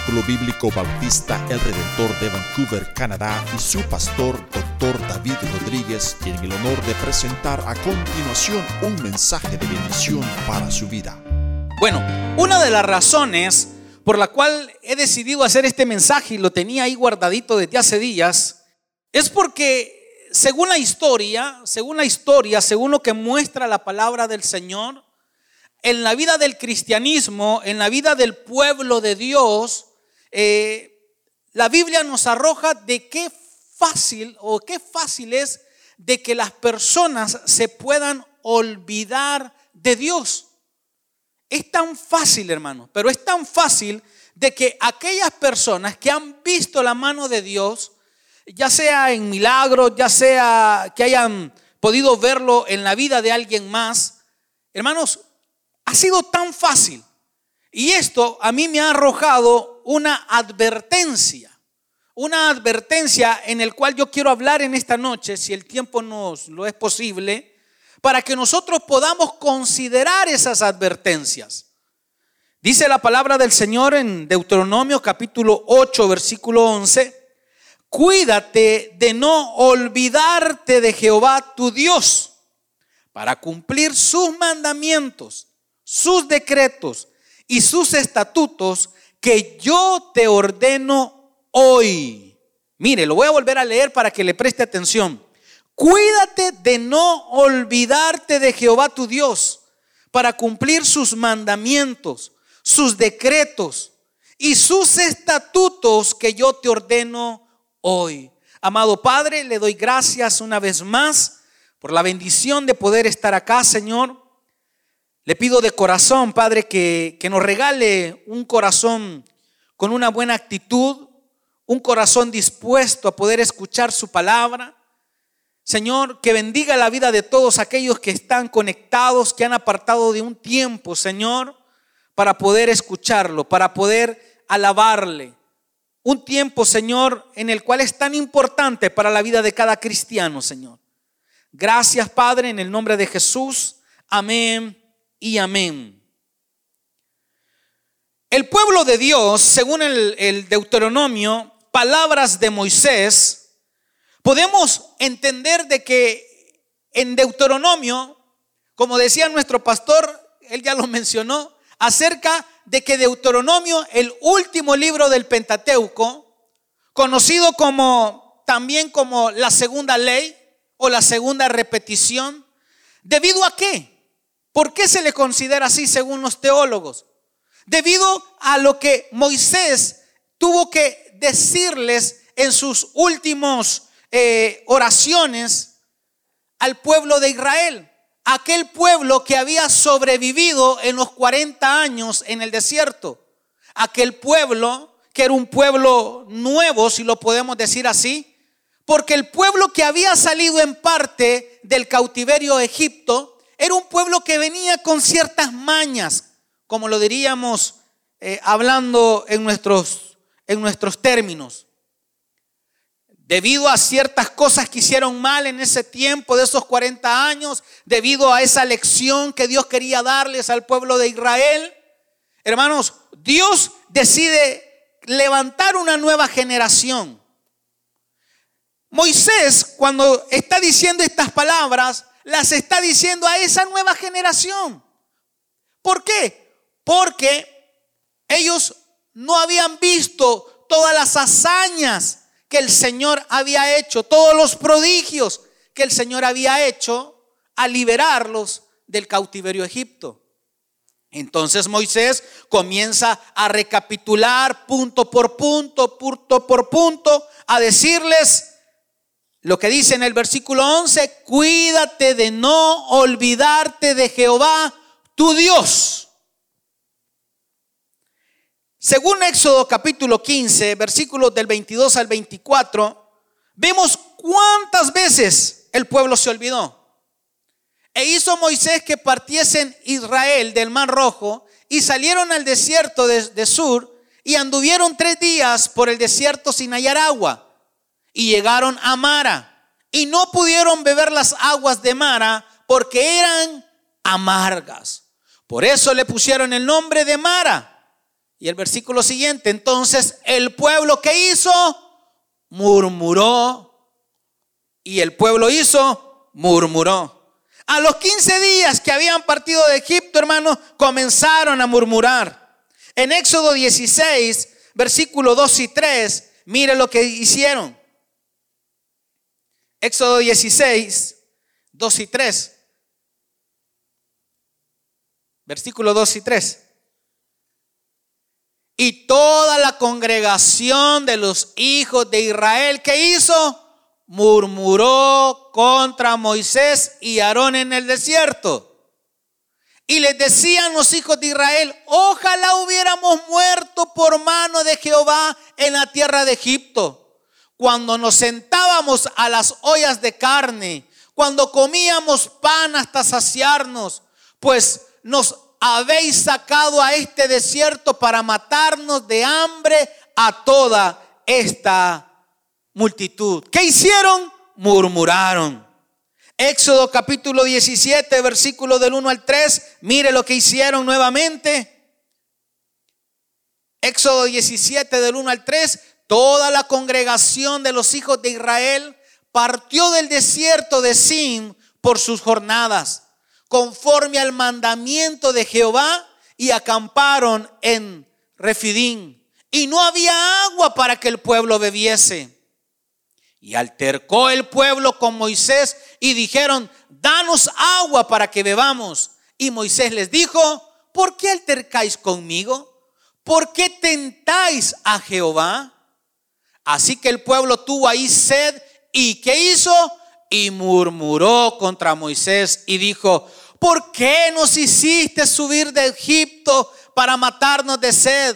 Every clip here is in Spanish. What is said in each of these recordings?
Tabernáculo Bíblico Bautista El Redentor de Vancouver, Canadá, y su pastor, Dr. David Rodríguez, tienen el honor de presentar a continuación un mensaje de bendición para su vida. Bueno, una de las razones por la cual he decidido hacer este mensaje, y lo tenía ahí guardadito desde hace días, es porque según la historia, según lo que muestra la palabra del Señor, en la vida del cristianismo, en la vida del pueblo de Dios, la Biblia nos arroja de qué fácil es de que las personas se puedan olvidar de Dios. Es tan fácil, hermano, pero es tan fácil de que aquellas personas que han visto la mano de Dios, ya sea en milagros, ya sea que hayan podido verlo en la vida de alguien más, hermanos, ha sido tan fácil. Y esto a mí me ha arrojado una advertencia en el cual yo quiero hablar en esta noche, si el tiempo nos lo es posible, para que nosotros podamos considerar esas advertencias. Dice la palabra del Señor en Deuteronomio capítulo 8, versículo 11: cuídate de no olvidarte de Jehová tu Dios, para cumplir sus mandamientos, sus decretos y sus estatutos que yo te ordeno hoy. Mire, lo voy a volver a leer para que le preste atención. Cuídate de no olvidarte de Jehová tu Dios, para cumplir sus mandamientos, sus decretos y sus estatutos que yo te ordeno hoy. Amado Padre, le doy gracias una vez más por la bendición de poder estar acá, Señor. Le pido de corazón, Padre, que nos regale un corazón con una buena actitud, un corazón dispuesto a poder escuchar su palabra. Señor, que bendiga la vida de todos aquellos que están conectados, que han apartado de un tiempo, Señor, para poder escucharlo, para poder alabarle. Un tiempo, Señor, en el cual es tan importante para la vida de cada cristiano, Señor. Gracias, Padre, en el nombre de Jesús. Amén y amén. El pueblo de Dios, según el Deuteronomio, palabras de Moisés, podemos entender de que en Deuteronomio, como decía nuestro pastor, él ya lo mencionó, acerca de que Deuteronomio, el último libro del Pentateuco, conocido también como la segunda ley o la segunda repetición, ¿debido a qué? ¿Por qué se le considera así según los teólogos? Debido a lo que Moisés tuvo que decirles en sus últimos oraciones al pueblo de Israel, aquel pueblo que había sobrevivido en los 40 años en el desierto, aquel pueblo que era un pueblo nuevo, si lo podemos decir así, porque el pueblo que había salido en parte del cautiverio de Egipto era un pueblo que venía con ciertas mañas, como lo diríamos hablando en nuestros términos. Debido a ciertas cosas que hicieron mal en ese tiempo de esos 40 años, debido a esa lección que Dios quería darles al pueblo de Israel, hermanos, Dios decide levantar una nueva generación. Moisés, cuando está diciendo estas palabras, las está diciendo a esa nueva generación. ¿Por qué? Porque ellos no habían visto todas las hazañas que el Señor había hecho, todos los prodigios que el Señor había hecho al liberarlos del cautiverio de Egipto. Entonces Moisés comienza a recapitular punto por punto, a decirles lo que dice en el versículo 11: cuídate de no olvidarte de Jehová tu Dios. Según Éxodo capítulo 15, versículos del 22 al 24, vemos cuántas veces el pueblo se olvidó. E hizo Moisés que partiesen Israel del Mar Rojo y salieron al desierto de Sur y anduvieron 3 días por el desierto sin hallar agua. Y llegaron a Mara y no pudieron beber las aguas de Mara porque eran amargas. Por eso le pusieron el nombre de Mara. Y el versículo siguiente, entonces el pueblo, ¿qué hizo? Murmuró. Y el pueblo murmuró. A los 15 días que habían partido de Egipto, hermanos, comenzaron a murmurar. En Éxodo 16, versículos 2 y 3, mire lo que hicieron. Éxodo 16, 2 y 3. Versículos 2 y 3. Y toda la congregación de los hijos de Israel, ¿qué hizo? Murmuró contra Moisés y Aarón en el desierto. Y les decían los hijos de Israel: ojalá hubiéramos muerto por mano de Jehová en la tierra de Egipto, cuando nos sentábamos a las ollas de carne, cuando comíamos pan hasta saciarnos, pues nos habéis sacado a este desierto para matarnos de hambre a toda esta multitud. ¿Qué hicieron? Murmuraron. Éxodo capítulo 17, versículo del 1 al 3. Mire lo que hicieron nuevamente. Éxodo 17 del 1 al 3. Toda la congregación de los hijos de Israel partió del desierto de Sin por sus jornadas, conforme al mandamiento de Jehová, y acamparon en Refidim. Y no había agua para que el pueblo bebiese. Y altercó el pueblo con Moisés y dijeron: danos agua para que bebamos. Y Moisés les dijo: ¿por qué altercáis conmigo? ¿Por qué tentáis a Jehová? Así que el pueblo tuvo ahí sed. ¿Y qué hizo? Y murmuró contra Moisés y dijo: ¿por qué nos hiciste subir de Egipto para matarnos de sed?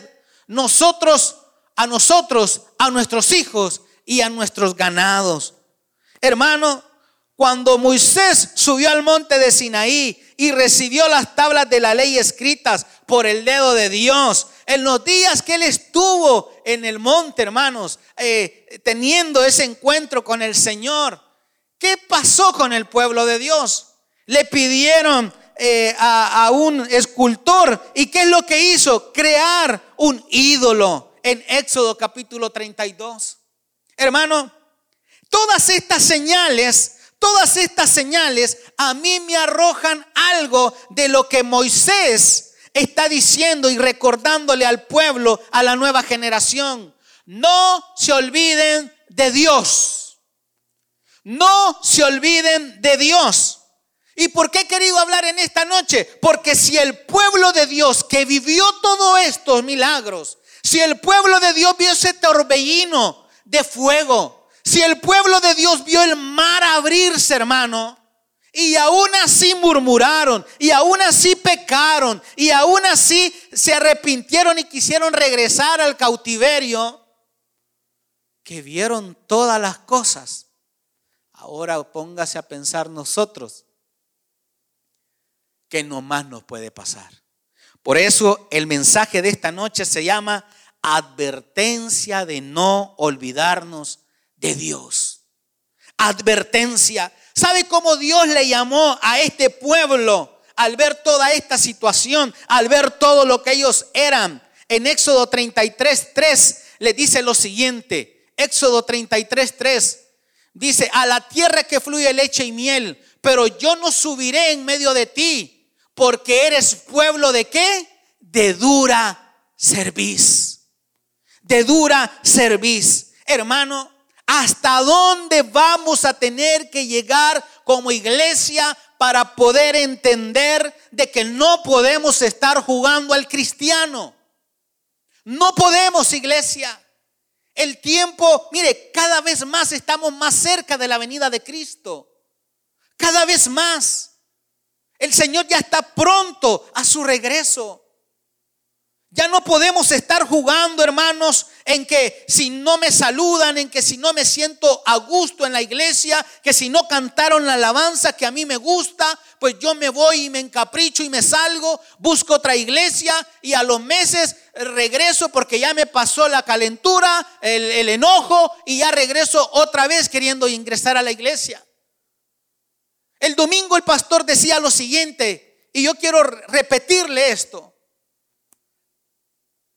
A nuestros hijos y a nuestros ganados. Hermano, cuando Moisés subió al monte de Sinaí y recibió las tablas de la ley escritas por el dedo de Dios, en los días que él estuvo en el monte, hermanos, teniendo ese encuentro con el Señor, ¿qué pasó con el pueblo de Dios? Le pidieron a un escultor, ¿y qué es lo que hizo? Crear un ídolo en Éxodo capítulo 32. Hermano, todas estas señales a mí me arrojan algo de lo que Moisés está diciendo y recordándole al pueblo, a la nueva generación. No se olviden de Dios. No se olviden de Dios. ¿Y por qué he querido hablar en esta noche? Porque si el pueblo de Dios que vivió todos estos milagros, si el pueblo de Dios vio ese torbellino de fuego, si el pueblo de Dios vio el mar abrirse, hermano, y aún así murmuraron, y aún así pecaron, y aún así se arrepintieron y quisieron regresar al cautiverio, que vieron todas las cosas, ahora póngase a pensar nosotros que no más nos puede pasar. Por eso el mensaje de esta noche se llama advertencia de no olvidarnos de Dios. Advertencia. ¿Sabe cómo Dios le llamó a este pueblo al ver toda esta situación, al ver todo lo que ellos eran? En Éxodo 33:3 le dice lo siguiente. Éxodo 33:3 dice: a la tierra que fluye leche y miel, pero yo no subiré en medio de ti, porque eres pueblo de ¿qué? De dura cerviz. De dura cerviz. Hermano, ¿hasta dónde vamos a tener que llegar como iglesia para poder entender de que no podemos estar jugando al cristiano? No podemos, iglesia. El tiempo, mire, cada vez más estamos más cerca de la venida de Cristo. Cada vez más. El Señor ya está pronto a su regreso. Ya no podemos estar jugando, hermanos, en que si no me saludan, en que si no me siento a gusto en la iglesia, que si no cantaron la alabanza que a mí me gusta, pues yo me voy y me encapricho y me salgo, busco otra iglesia y a los meses regreso porque ya me pasó la calentura, el enojo, y ya regreso otra vez queriendo ingresar a la iglesia. El domingo el pastor decía lo siguiente, y yo quiero repetirle esto.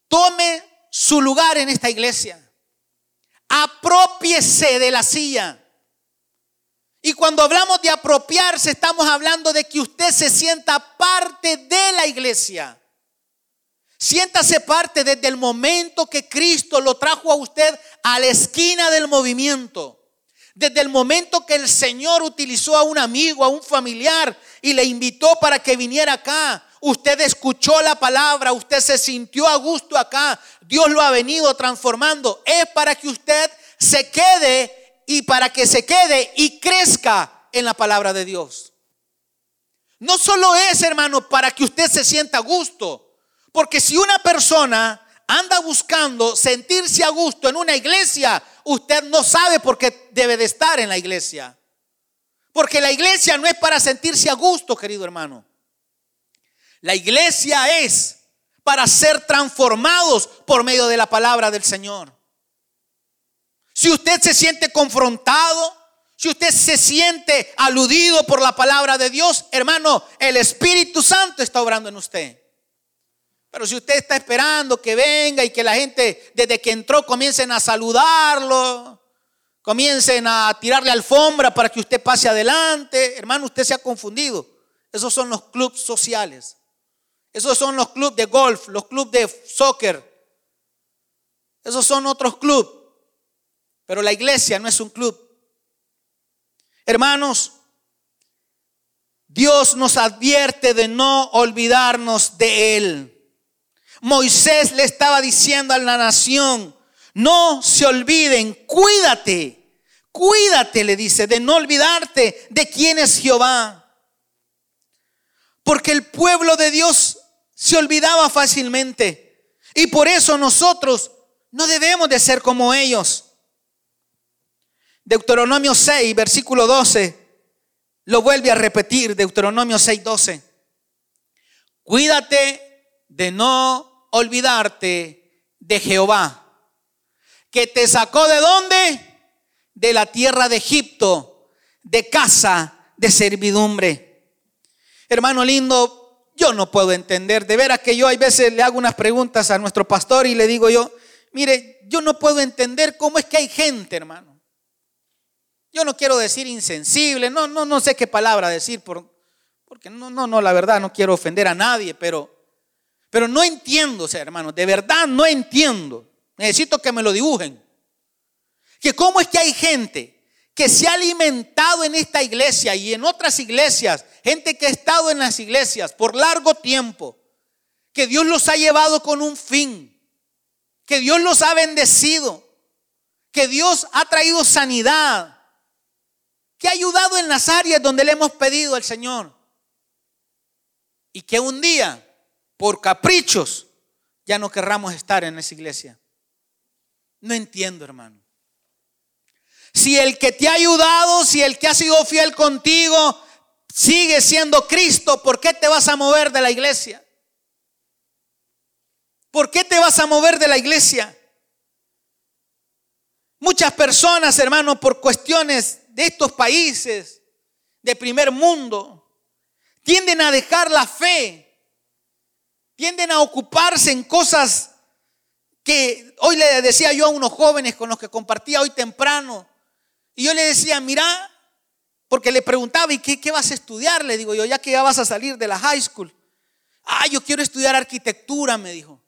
tome su lugar en esta iglesia. Aprópiese de la silla. Y cuando hablamos de apropiarse, estamos hablando de que usted se sienta parte de la iglesia. Siéntase parte desde el momento que Cristo lo trajo a usted a la esquina del movimiento. Desde el momento que el Señor utilizó a un amigo, a un familiar y le invitó para que viniera acá. Usted escuchó la palabra, usted se sintió a gusto acá. Dios lo ha venido transformando. Es para que usted se quede y para que se quede y crezca en la palabra de Dios. No solo es, hermano, para que usted se sienta a gusto. Porque si una persona anda buscando sentirse a gusto en una iglesia, usted no sabe por qué debe de estar en la iglesia. Porque la iglesia no es para sentirse a gusto, querido hermano. La iglesia es para ser transformados por medio de la palabra del Señor. Si usted se siente confrontado, si usted se siente aludido por la palabra de Dios, hermano, el Espíritu Santo está obrando en usted. Pero si usted está esperando que venga y que la gente desde que entró comiencen a saludarlo, comiencen a tirarle alfombra para que usted pase adelante, hermano, usted se ha confundido. Esos son los clubes sociales. Esos son los clubes de golf, los clubes de soccer. Esos son otros clubes. Pero la iglesia no es un club. Hermanos, Dios nos advierte de no olvidarnos de Él. Moisés le estaba diciendo a la nación: no se olviden, cuídate, le dice, de no olvidarte de quién es Jehová. Porque el pueblo de Dios se olvidaba fácilmente. Y por eso nosotros no debemos de ser como ellos. Deuteronomio 6, versículo 12, lo vuelve a repetir, Deuteronomio 6, 12. Cuídate de no olvidarte de Jehová, que te sacó ¿de dónde? De la tierra de Egipto, de casa de servidumbre. Hermano lindo, yo no puedo entender, de veras que yo hay veces le hago unas preguntas a nuestro pastor y le digo yo: mire, yo no puedo entender cómo es que hay gente, hermano. Yo no quiero decir insensible, no sé qué palabra decir, porque la verdad no quiero ofender a nadie, pero no entiendo, o sea, hermano, de verdad no entiendo. Necesito que me lo dibujen. Que cómo es que hay gente que se ha alimentado en esta iglesia y en otras iglesias, gente que ha estado en las iglesias por largo tiempo, que Dios los ha llevado con un fin, que Dios los ha bendecido, que Dios ha traído sanidad, que ha ayudado en las áreas donde le hemos pedido al Señor, y que un día, por caprichos, ya no querramos estar en esa iglesia. No entiendo, hermano. Si el que te ha ayudado, si el que ha sido fiel contigo sigue siendo Cristo, ¿por qué te vas a mover de la iglesia? ¿Por qué te vas a mover de la iglesia? Muchas personas, hermano, por cuestiones de estos países de primer mundo, tienden a dejar la fe, tienden a ocuparse en cosas que hoy le decía yo a unos jóvenes con los que compartía hoy temprano, y yo le decía: mira, porque le preguntaba: ¿y qué vas a estudiar? Le digo yo, ya que ya vas a salir de la high school. Yo quiero estudiar arquitectura, me dijo.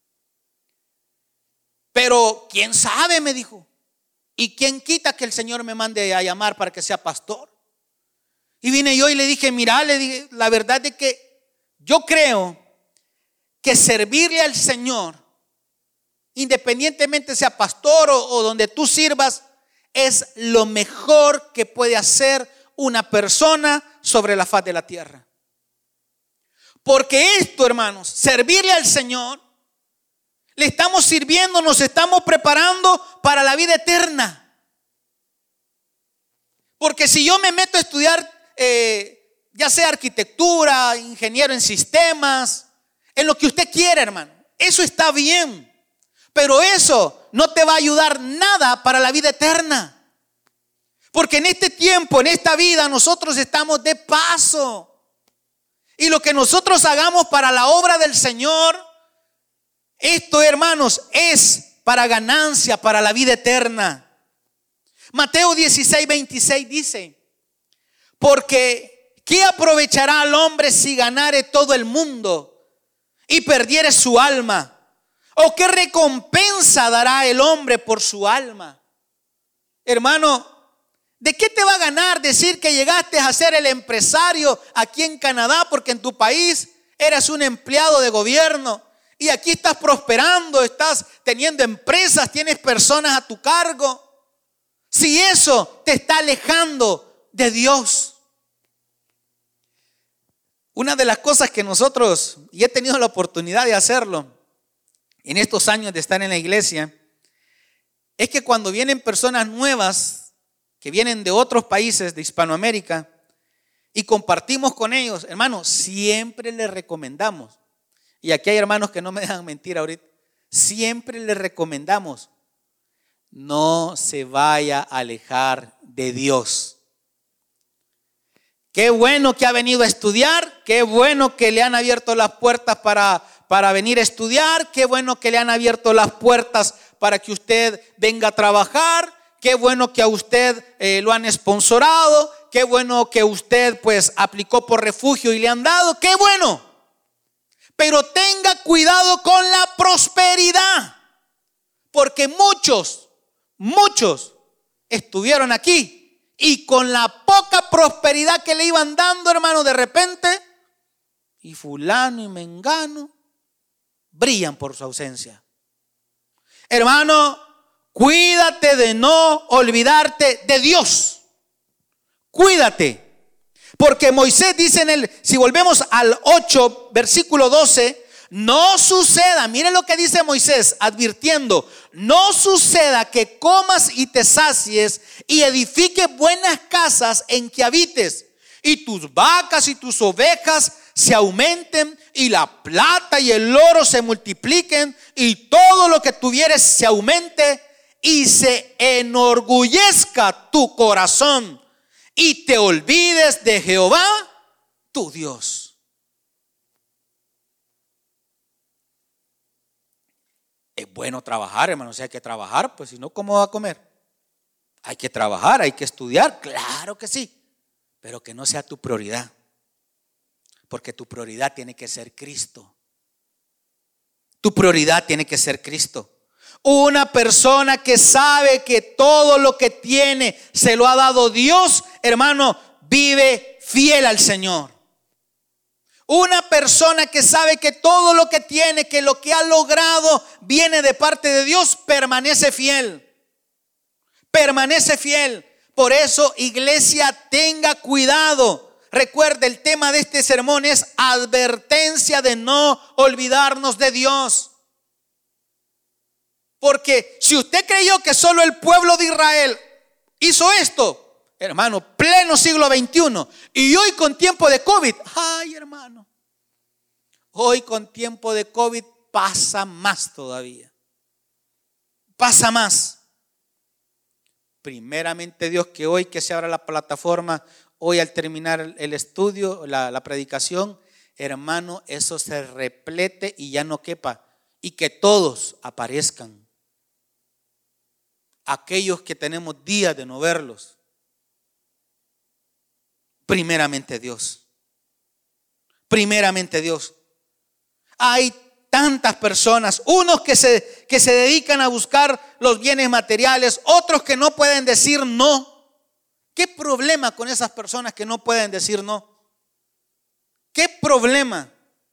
Pero quién sabe, me dijo. ¿Y quién quita que el Señor me mande a llamar para que sea pastor? Y vine yo y le dije: mira, le dije, la verdad es que yo creo que servirle al Señor, independientemente sea pastor o donde tú sirvas, es lo mejor que puede hacer una persona sobre la faz de la tierra. Porque esto, hermanos, servirle al Señor, le estamos sirviendo, nos estamos preparando para la vida eterna. Porque si yo me meto a estudiar, ya sea arquitectura, ingeniero en sistemas, en lo que usted quiera, hermano, eso está bien. Pero eso no te va a ayudar nada para la vida eterna. Porque en este tiempo, en esta vida, nosotros estamos de paso. Y lo que nosotros hagamos para la obra del Señor Esto, hermanos, es para ganancia, para la vida eterna. Mateo 16:26 dice: porque ¿qué aprovechará al hombre si ganare todo el mundo y perdiere su alma? ¿O qué recompensa dará el hombre por su alma? Hermano, ¿de qué te va a ganar decir que llegaste a ser el empresario aquí en Canadá porque en tu país eras un empleado de gobierno y aquí estás prosperando, estás teniendo empresas, tienes personas a tu cargo? Si eso te está alejando de Dios. Una de las cosas que nosotros, y he tenido la oportunidad de hacerlo en estos años de estar en la iglesia, es que cuando vienen personas nuevas que vienen de otros países de Hispanoamérica y compartimos con ellos, hermanos, siempre les recomendamos, y aquí hay hermanos que no me dejan mentir ahorita, siempre les recomendamos: no se vaya a alejar de Dios. Qué bueno que ha venido a estudiar, qué bueno que le han abierto las puertas para venir a estudiar, qué bueno que le han abierto las puertas para que usted venga a trabajar, qué bueno que a usted lo han sponsorado, qué bueno que usted pues aplicó por refugio y le han dado, qué bueno. Pero tenga cuidado con la prosperidad, porque muchos estuvieron aquí y con la poca prosperidad que le iban dando, hermano, de repente, y fulano y mengano brillan por su ausencia. Hermano, cuídate de no olvidarte de Dios. Cuídate. Porque Moisés dice si volvemos al 8, versículo 12, no suceda, miren lo que dice Moisés advirtiendo: no suceda que comas y te sacies y edifiques buenas casas en que habites, y tus vacas y tus ovejas se aumenten, y la plata y el oro se multipliquen, y todo lo que tuvieres se aumente, y se enorgullezca tu corazón, y te olvides de Jehová tu Dios. Es bueno trabajar, hermano, si hay que trabajar, pues si no, ¿cómo va a comer? Hay que trabajar, hay que estudiar, claro que sí, pero que no sea tu prioridad, porque tu prioridad tiene que ser Cristo. Tu prioridad tiene que ser Cristo. Una persona que sabe que todo lo que tiene se lo ha dado Dios, hermano, vive fiel al Señor. Una persona que sabe que todo lo que tiene, que lo que ha logrado viene de parte de Dios, permanece fiel. Permanece fiel. Por eso, iglesia, tenga cuidado. Recuerde, el tema de este sermón es advertencia de no olvidarnos de Dios. Porque si usted creyó que solo el pueblo de Israel hizo esto, hermano, pleno siglo XXI, y hoy con tiempo de COVID, ay, hermano, hoy con tiempo de COVID pasa más todavía. Pasa más. Primeramente Dios, que hoy que se abra la plataforma, hoy al terminar el estudio, la predicación, hermano, eso se replete y ya no quepa, y que todos aparezcan. Aquellos que tenemos días de no verlos. Primeramente Dios. Primeramente Dios. Hay tantas personas, unos que se dedican a buscar los bienes materiales, otros que no pueden decir no. ¿Qué problema con esas personas que no pueden decir no? ¿Qué problema?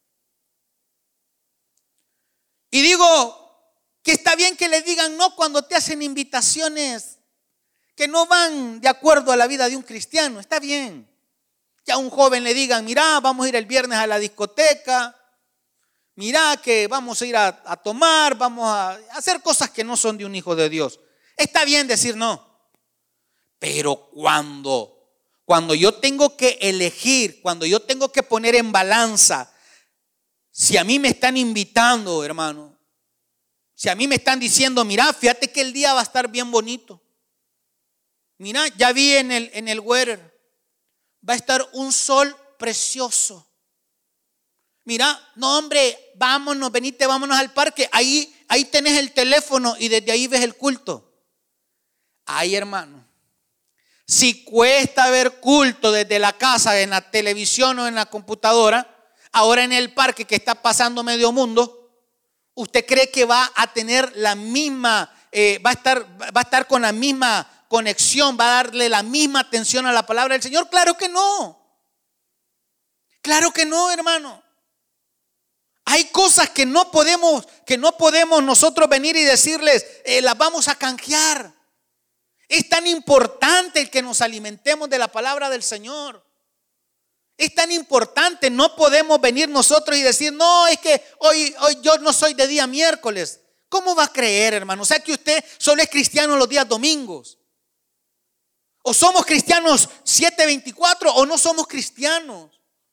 Y digo que está bien que le digan no cuando te hacen invitaciones que no van de acuerdo a la vida de un cristiano. Está bien. Que a un joven le digan: mira, vamos a ir el viernes a la discoteca, mira que vamos a ir a tomar, vamos a hacer cosas que no son de un hijo de Dios. Está bien decir no. Pero cuando yo tengo que elegir, cuando yo tengo que poner en balanza, si a mí me están invitando, hermano, si a mí me están diciendo: mira, fíjate que el día va a estar bien bonito, mira, ya vi en el weather, va a estar un sol precioso. Mira, no hombre, vámonos, venite, vámonos al parque. Ahí tenés el teléfono y desde ahí ves el culto. Ay, hermano, si cuesta ver culto desde la casa, en la televisión o en la computadora, ahora en el parque que está pasando medio mundo, ¿usted cree que va a tener la misma, va a estar con la misma conexión, va a darle la misma atención a la palabra del Señor? Claro que no. Claro que no, hermano. Hay cosas que no podemos nosotros venir y decirles, las vamos a canjear. Es tan importante el que nos alimentemos de la palabra del Señor. Es tan importante, no podemos venir nosotros y decir, no, es que hoy yo no soy de día miércoles. ¿Cómo va a creer, hermano? O sea que usted solo es cristiano los días domingos. O somos cristianos 7/24 o no somos cristianos.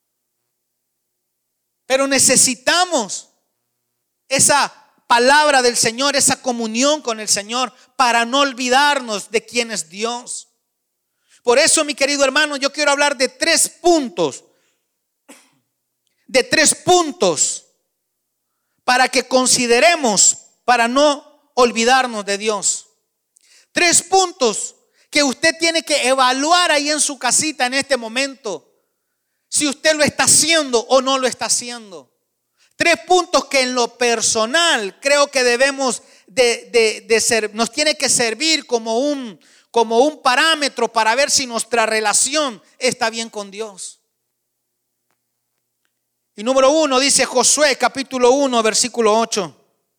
Pero necesitamos esa palabra del Señor, esa comunión con el Señor para no olvidarnos de quién es Dios. Por eso, mi querido hermano, yo quiero hablar de 3 puntos. De 3 puntos para que consideremos, para no olvidarnos de Dios. 3 puntos que usted tiene que evaluar ahí en su casita en este momento. Si usted lo está haciendo o no lo está haciendo. 3 puntos que en lo personal creo que debemos de ser, nos tiene que servir como un parámetro para ver si nuestra relación está bien con Dios. Y número 1 dice Josué capítulo 1 versículo 8.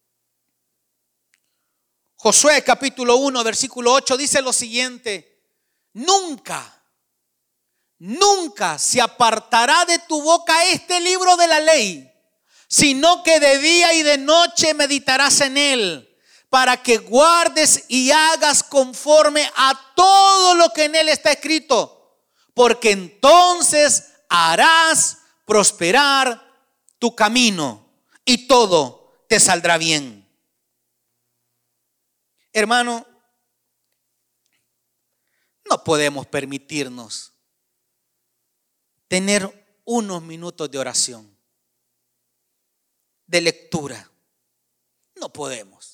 Josué capítulo 1 versículo 8 dice lo siguiente: nunca se apartará de tu boca este libro de la ley, sino que de día y de noche meditarás en él, para que guardes y hagas conforme a todo lo que en él está escrito, porque entonces harás prosperar tu camino y todo te saldrá bien. Hermano, no podemos permitirnos tener unos minutos de oración, de lectura. No podemos.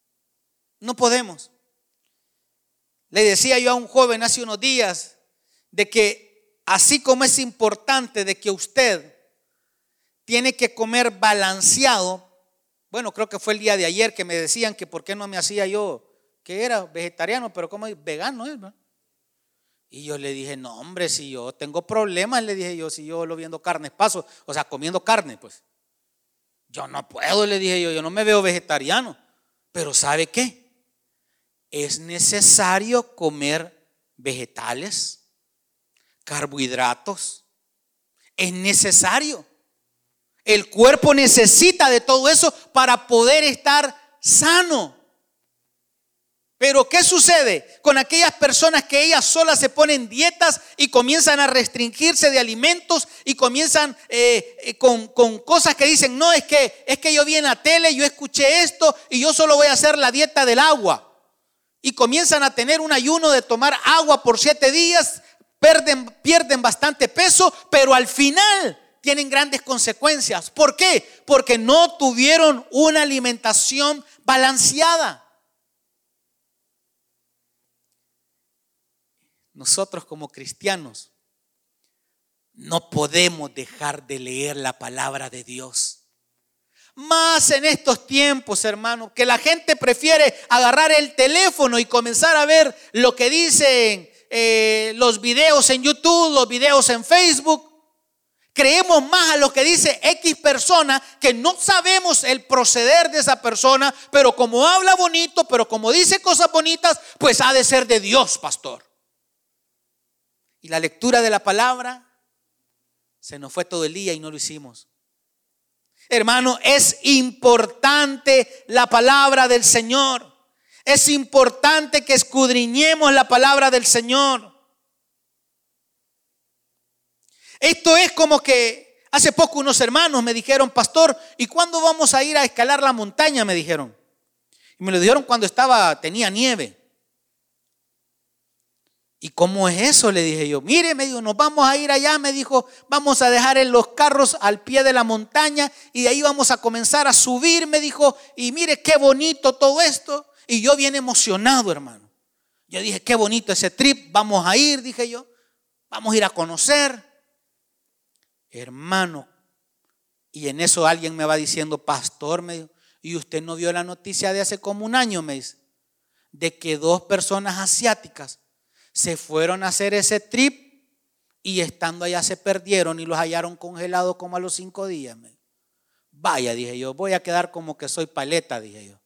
Le decía yo a un joven hace unos días de que así como es importante de que usted tiene que comer balanceado. Bueno, creo que fue el día de ayer que me decían que por qué no me hacía yo, que era vegetariano, pero como vegano, ¿no? Y yo le dije, no hombre, si yo tengo problemas, le dije yo, si yo lo viendo carne paso, o sea, comiendo carne, pues yo no puedo, le dije yo no me veo vegetariano. Pero ¿sabe qué? Es necesario comer vegetales, carbohidratos. Es necesario. El cuerpo necesita de todo eso para poder estar sano. Pero ¿qué sucede con aquellas personas que ellas solas se ponen dietas y comienzan a restringirse de alimentos y comienzan con cosas que dicen, no, es que yo vi en la tele, yo escuché esto y yo solo voy a hacer la dieta del agua? Y comienzan a tener un ayuno de tomar agua por 7 días, pierden bastante peso, pero al final tienen grandes consecuencias. ¿Por qué? Porque no tuvieron una alimentación balanceada. Nosotros como cristianos no podemos dejar de leer la palabra de Dios. Más en estos tiempos, hermano, que la gente prefiere agarrar el teléfono y comenzar a ver lo que dicen los videos en YouTube, los videos en Facebook. Creemos más a lo que dice X persona, que no sabemos el proceder de esa persona, pero como habla bonito, pero como dice cosas bonitas, pues ha de ser de Dios, pastor. Y la lectura de la palabra, se nos fue todo el día y no lo hicimos. Hermano, es importante la palabra del Señor. Es importante que escudriñemos la palabra del Señor. Esto es como que hace poco unos hermanos me dijeron, pastor, ¿y cuándo vamos a ir a escalar la montaña? Me dijeron. Y me lo dijeron cuando tenía nieve. ¿Y cómo es eso? Le dije yo. Mire, me dijo, nos vamos a ir allá, me dijo, vamos a dejar en los carros al pie de la montaña y de ahí vamos a comenzar a subir, me dijo, y mire qué bonito todo esto. Y yo bien emocionado, hermano. Yo dije, qué bonito ese trip, vamos a ir, dije yo, vamos a ir a conocer. Hermano, y en eso alguien me va diciendo, pastor, me dijo, ¿y usted no vio la noticia de hace como un año? Me dice, de que 2 personas asiáticas se fueron a hacer ese trip y estando allá se perdieron y los hallaron congelados como a los 5 días. Vaya, dije yo, voy a quedar como que soy paleta, dije yo.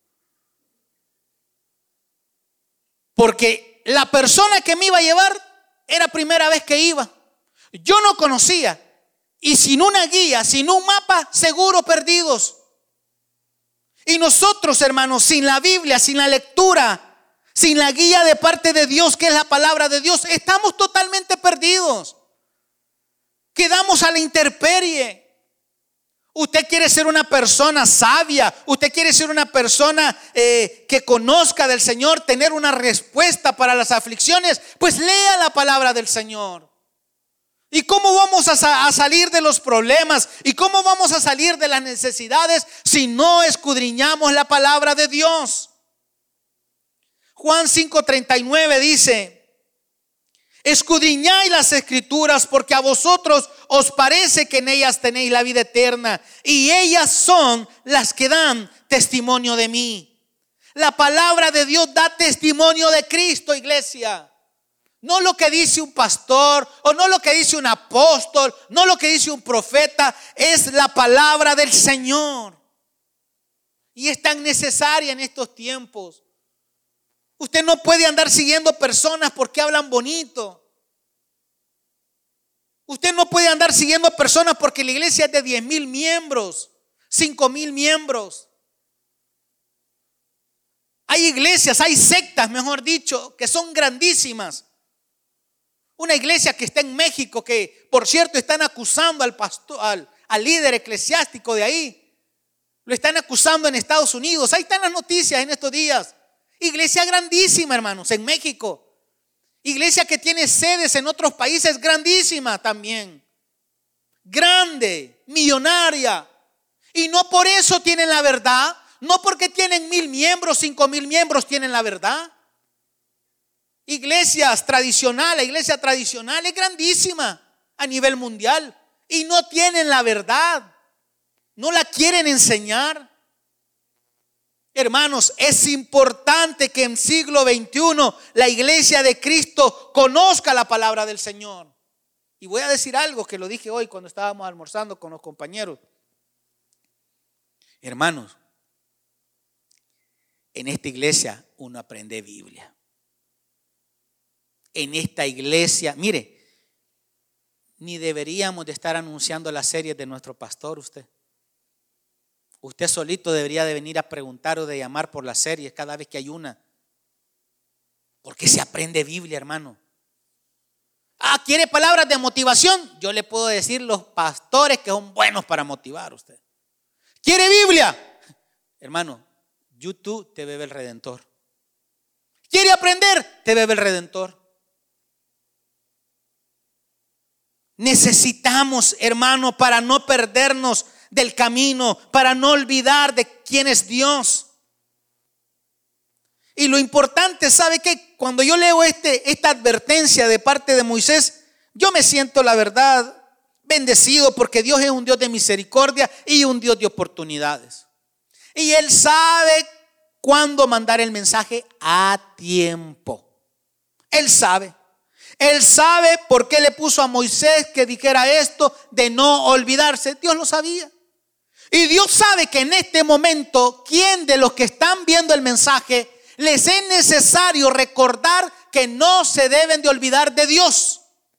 Porque la persona que me iba a llevar era primera vez que iba. Yo no conocía. Y sin una guía, sin un mapa, seguro perdidos. Y nosotros, hermanos, sin la Biblia, sin la lectura, sin la guía de parte de Dios, que es la palabra de Dios, estamos totalmente perdidos. Quedamos a la intemperie. Usted quiere ser una persona sabia, usted quiere ser una persona que conozca del Señor, tener una respuesta para las aflicciones, pues lea la palabra del Señor. ¿Y cómo vamos a salir de los problemas? ¿Y cómo vamos a salir de las necesidades si no escudriñamos la palabra de Dios? Juan 5:39 dice: escudriñáis las escrituras porque a vosotros os parece que en ellas tenéis la vida eterna y ellas son las que dan testimonio de mí. La palabra de Dios da testimonio de Cristo, iglesia. No lo que dice un pastor o no lo que dice un apóstol, no lo que dice un profeta, es la palabra del Señor. Y es tan necesaria en estos tiempos. Usted no puede andar siguiendo personas porque hablan bonito. Usted no puede andar siguiendo personas porque la iglesia es de 10,000 miembros, 5,000 miembros. Hay iglesias, hay sectas, mejor dicho, que son grandísimas. Una iglesia que está en México, que por cierto están acusando al pastor, al líder eclesiástico de ahí. Lo están acusando en Estados Unidos. Ahí están las noticias en estos días. Iglesia grandísima, hermanos, en México. Iglesia que tiene sedes en otros países, grandísima también. Grande, millonaria. Y no por eso tienen la verdad. No porque tienen 1,000 miembros, 5,000 miembros tienen la verdad. Iglesias tradicionales, la iglesia tradicional es grandísima a nivel mundial. Y no tienen la verdad. No la quieren enseñar. Hermanos, es importante que en siglo XXI la iglesia de Cristo conozca la palabra del Señor. Y voy a decir algo que lo dije hoy cuando estábamos almorzando con los compañeros. Hermanos, en esta iglesia uno aprende Biblia. En esta iglesia, mire, ni deberíamos de estar anunciando las series de nuestro pastor usted. Usted solito debería de venir a preguntar o de llamar por las series cada vez que hay una. Porque se aprende Biblia, hermano. ¿Quiere palabras de motivación? Yo le puedo decir los pastores que son buenos para motivar a usted. ¿Quiere Biblia? Hermano, YouTube te bebe el Redentor. ¿Quiere aprender? Te bebe el Redentor. Necesitamos, hermano, para no perdernos del camino, para no olvidar de quién es Dios. Y lo importante, ¿sabe qué? Cuando yo leo esta advertencia de parte de Moisés, yo me siento, la verdad, bendecido porque Dios es un Dios de misericordia y un Dios de oportunidades. Y Él sabe cuándo mandar el mensaje a tiempo. Él sabe. Él sabe por qué le puso a Moisés que dijera esto de no olvidarse. Dios lo sabía. Y Dios sabe que en este momento, ¿quién de los que están viendo el mensaje les es necesario recordar que no se deben de olvidar de Dios?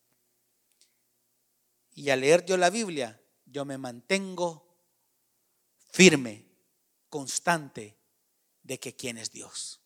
Y al leer yo la Biblia, yo me mantengo firme, constante de que quién es Dios.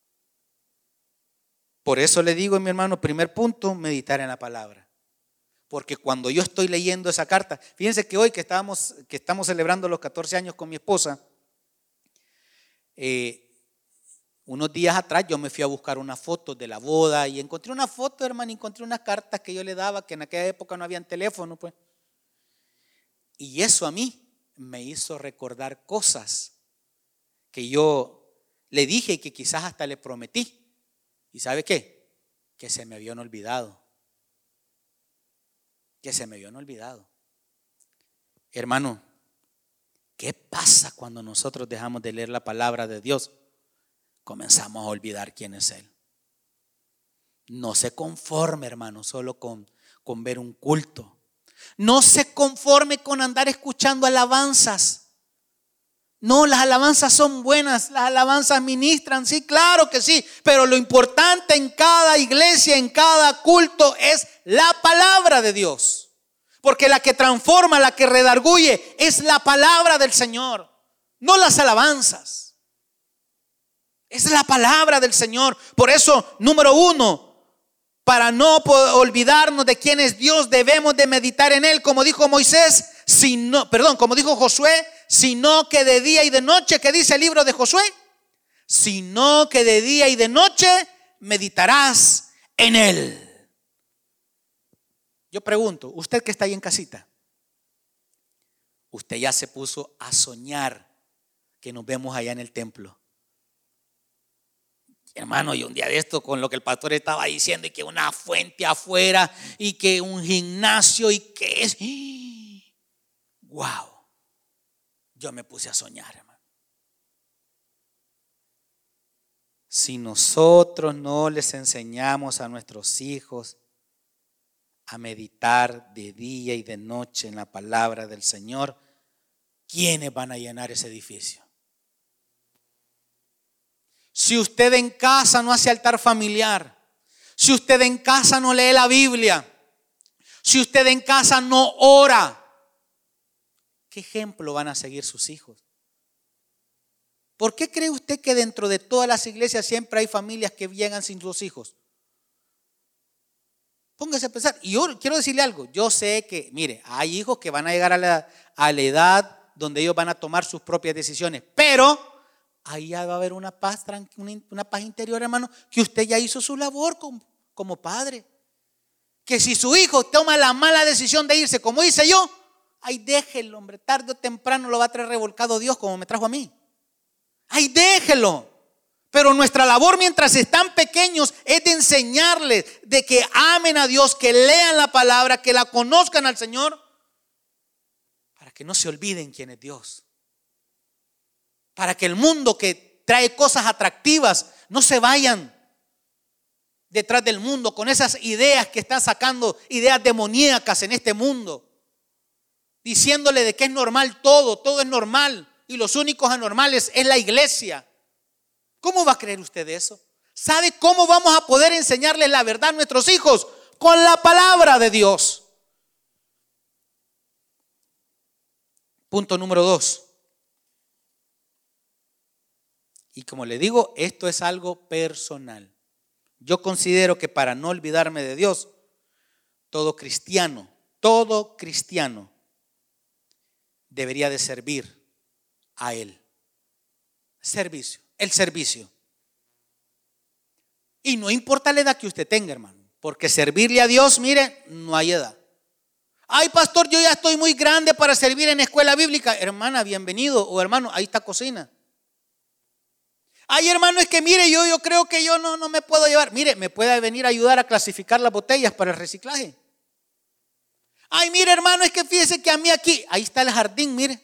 Por eso le digo, mi hermano, primer punto, meditar en la palabra. Porque cuando yo estoy leyendo esa carta, fíjense que hoy que estamos celebrando los 14 años con mi esposa, Unos días atrás yo me fui a buscar una foto de la boda y encontré una foto, hermano, encontré unas cartas que yo le daba, que en aquella época no habían teléfono, pues. Y eso a mí me hizo recordar cosas que yo le dije y que quizás hasta le prometí. ¿Y sabe qué? Que se me habían olvidado. Que se me habían olvidado. Hermano, ¿qué pasa cuando nosotros dejamos de leer la palabra de Dios? Comenzamos a olvidar quién es Él. No se conforme, hermano, solo con ver un culto. No se conforme con andar escuchando alabanzas. No, las alabanzas son buenas, las alabanzas ministran, sí, claro que sí, pero lo importante en cada iglesia, en cada culto es la palabra de Dios. Porque la que transforma, la que redarguye es la palabra del Señor, no las alabanzas. Es la palabra del Señor. Por eso, número uno, para no olvidarnos de quién es Dios, debemos de meditar en Él, como dijo Moisés, como dijo Josué, sino que de día y de noche, ¿qué dice el libro de Josué? Sino que de día y de noche meditarás en Él. Yo pregunto, usted que está ahí en casita, usted ya se puso a soñar que nos vemos allá en el templo. Hermano, y un día de esto con lo que el pastor estaba diciendo, y que una fuente afuera, y que un gimnasio, y que es, wow, yo me puse a soñar, hermano. Si nosotros no les enseñamos a nuestros hijos a meditar de día y de noche en la palabra del Señor, ¿quiénes van a llenar ese edificio? Si usted en casa no hace altar familiar, si usted en casa no lee la Biblia, si usted en casa no ora, ¿qué ejemplo van a seguir sus hijos? ¿Por qué cree usted que dentro de todas las iglesias siempre hay familias que llegan sin sus hijos? Póngase a pensar. Y yo quiero decirle algo. Yo sé que, mire, hay hijos que van a llegar a la edad donde ellos van a tomar sus propias decisiones, pero ahí ya va a haber una paz interior, hermano, que usted ya hizo su labor como padre. Que si su hijo toma la mala decisión de irse, como hice yo, ahí déjelo, hombre, tarde o temprano lo va a traer revolcado Dios, como me trajo a mí. Ahí déjelo. Pero nuestra labor mientras están pequeños es de enseñarles, de que amen a Dios, que lean la palabra, que la conozcan al Señor, para que no se olviden quién es Dios. Para que el mundo que trae cosas atractivas no se vayan detrás del mundo con esas ideas que están sacando, ideas demoníacas en este mundo, diciéndole de que es normal todo es normal y los únicos anormales es la iglesia. ¿Cómo va a creer usted eso? ¿Sabe cómo vamos a poder enseñarles la verdad a nuestros hijos? Con la palabra de Dios. Punto número 2. Y como le digo, esto es algo personal. Yo considero que para no olvidarme de Dios, todo cristiano debería de servir a Él. El servicio. Y no importa la edad que usted tenga, hermano, porque servirle a Dios, mire, no hay edad. Ay, pastor, yo ya estoy muy grande para servir en escuela bíblica. Hermana, bienvenido. O hermano, ahí está cocina. Ay, hermano, es que mire, yo creo que yo no me puedo llevar. Mire, me puede venir a ayudar a clasificar las botellas para el reciclaje. Ay, mire, hermano, es que fíjese que a mí aquí, ahí está el jardín, mire.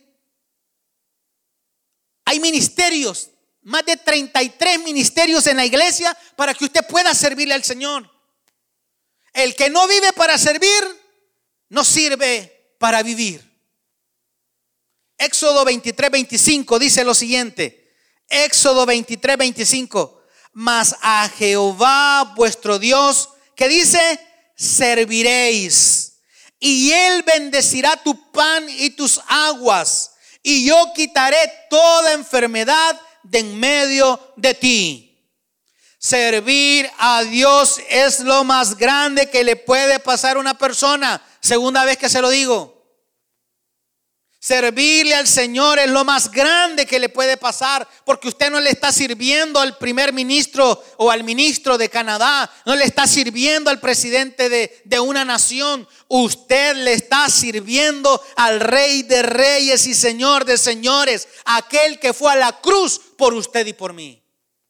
Hay ministerios, más de 33 ministerios en la iglesia para que usted pueda servirle al Señor. El que no vive para servir, no sirve para vivir. Éxodo 23:25 dice lo siguiente. Éxodo 23:25. Mas a Jehová vuestro Dios, que dice, serviréis, y Él bendecirá tu pan y tus aguas, y yo quitaré toda enfermedad de en medio de ti. Servir a Dios es lo más grande que le puede pasar a una persona. Segunda vez que se lo digo. Servirle al Señor es lo más grande que le puede pasar, porque usted no le está sirviendo al primer ministro o al ministro de Canadá, no le está sirviendo al presidente de una nación. Usted le está sirviendo al Rey de Reyes y Señor de Señores, aquel que fue a la cruz por usted y por mí.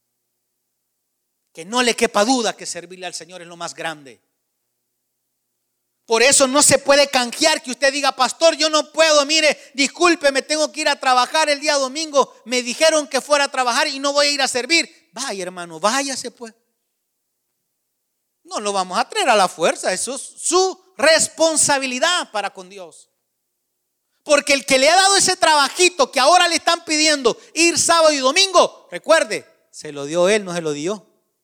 Que no le quepa duda que servirle al Señor es lo más grande. Por eso no se puede canjear que usted diga: pastor, yo no puedo, mire, disculpe, me tengo que ir a trabajar el día domingo, me dijeron que fuera a trabajar y no voy a ir a servir. Vaya, hermano, váyase pues. No lo vamos a traer a la fuerza, eso es su responsabilidad para con Dios. Porque el que le ha dado ese trabajito que ahora le están pidiendo ir sábado y domingo, recuerde, se lo dio él, no se lo dio.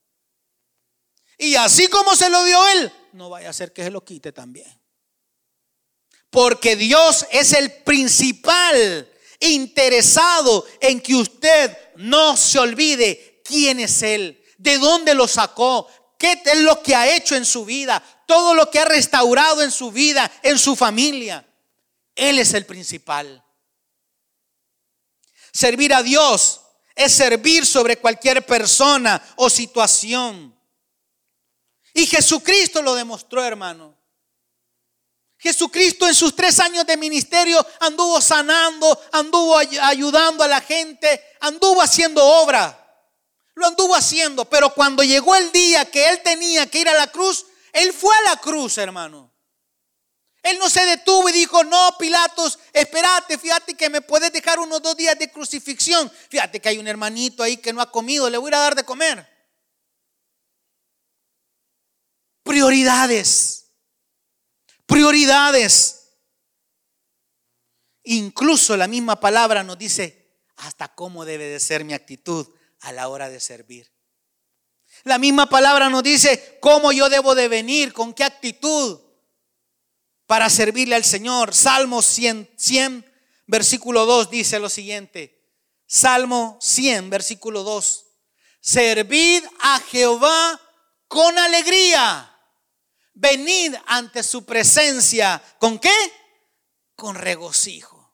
Y así como se lo dio él, no vaya a ser que se lo quite también. Porque Dios es el principal interesado en que usted no se olvide quién es Él, de dónde lo sacó, qué es lo que ha hecho en su vida, todo lo que ha restaurado en su vida, en su familia. Él es el principal. Servir a Dios es servir sobre cualquier persona o situación. Y Jesucristo lo demostró, hermano. Jesucristo en sus 3 años de ministerio anduvo sanando, anduvo ayudando a la gente, anduvo haciendo obra. Lo anduvo haciendo, pero cuando llegó el día que él tenía que ir a la cruz, él fue a la cruz, hermano. Él no se detuvo y dijo: no, Pilatos, espérate, fíjate que me puedes dejar unos 2 días de crucifixión. Fíjate que hay un hermanito ahí que no ha comido, le voy a ir a dar de comer. Prioridades. Prioridades. Incluso la misma palabra nos dice hasta cómo debe de ser mi actitud a la hora de servir. La misma palabra nos dice cómo yo debo de venir, con qué actitud para servirle al Señor. Salmo 100, versículo 2 dice lo siguiente. Salmo 100, versículo 2. Servid a Jehová con alegría. Venid ante su presencia. ¿Con qué? Con regocijo.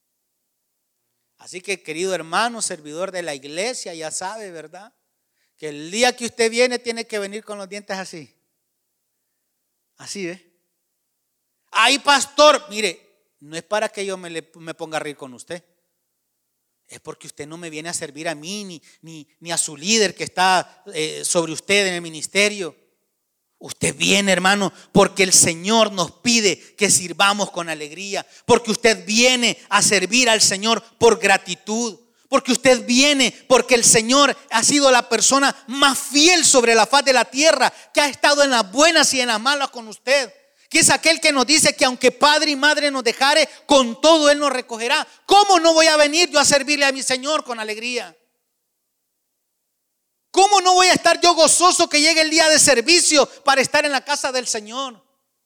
Así que, querido hermano, servidor de la iglesia, ya sabe, ¿verdad? Que el día que usted viene tiene que venir con los dientes así. Así, ¿ve? Ay, pastor, mire, no es para que yo me ponga a reír con usted. Es porque usted no me viene a servir a mí ni a su líder que está sobre usted en el ministerio. Usted viene, hermano, porque el Señor nos pide que sirvamos con alegría. Porque usted viene a servir al Señor por gratitud. Porque usted viene porque el Señor ha sido la persona más fiel sobre la faz de la tierra, que ha estado en las buenas y en las malas con usted. Que es aquel que nos dice que aunque padre y madre nos dejare, con todo Él nos recogerá. ¿Cómo no voy a venir yo a servirle a mi Señor con alegría? ¿Cómo no voy a estar yo gozoso que llegue el día de servicio para estar en la casa del Señor?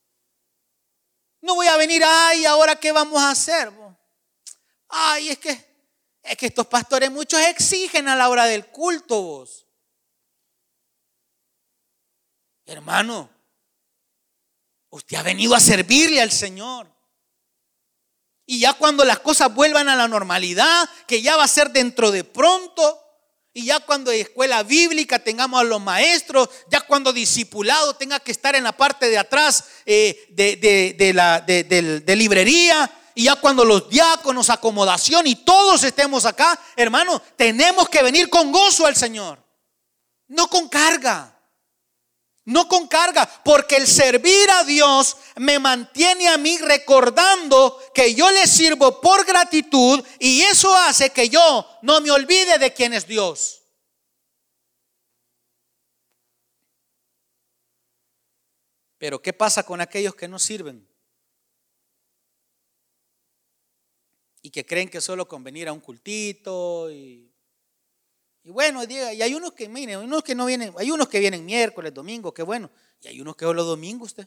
No voy a venir: ay, ¿ahora qué vamos a hacer? Ay, es que estos pastores muchos exigen a la hora del culto, vos. Hermano, usted ha venido a servirle al Señor. Y ya cuando las cosas vuelvan a la normalidad, que ya va a ser dentro de pronto, y ya cuando en escuela bíblica tengamos a los maestros, ya cuando discipulado tenga que estar en la parte de atrás de librería, y ya cuando los diáconos, acomodación y todos estemos acá, hermano, tenemos que venir con gozo al Señor, no con carga. No con carga, porque el servir a Dios me mantiene a mí recordando que yo le sirvo por gratitud, y eso hace que yo no me olvide de quién es Dios. Pero ¿qué pasa con aquellos que no sirven? Y que creen que solo con venir a un cultito y bueno, y hay unos que, miren, hay unos que no vienen, hay unos que vienen miércoles, domingo, qué bueno, y hay unos que solo domingos usted.